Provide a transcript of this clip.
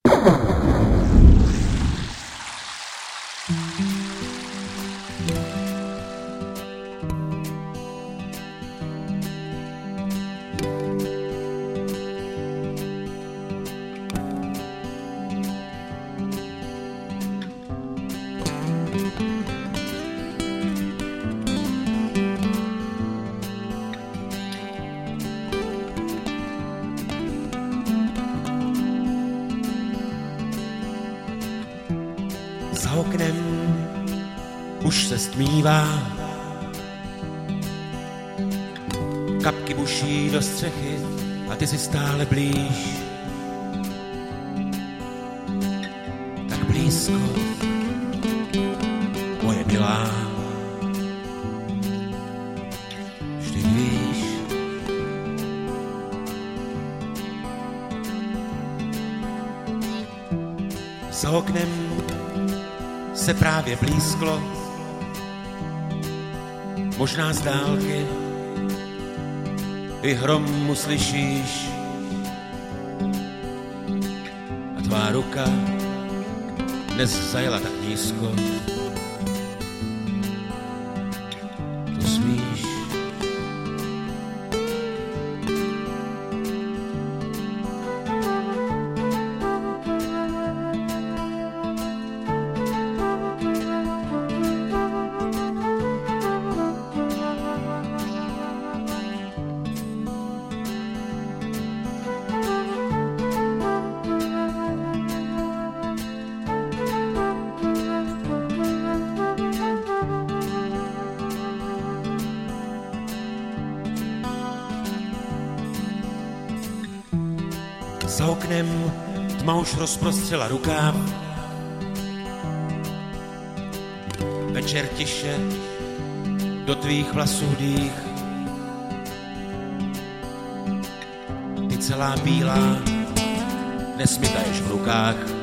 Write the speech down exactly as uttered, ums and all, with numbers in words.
Za oknem už se stmívá, kapky buší do střechy a ty si stále blíž. Tak blízko, moje milá, vždyť víš. Za oknem se právě blízklo, možná z dálky i hrom uslyšíš a tvá ruka dnes zajela tak nízko. To smíš. Za oknem tma už rozprostřela rukáv. Večer tiše do tvých vlasů dých. Ty celá bílá, dnes mi daješ v rukách.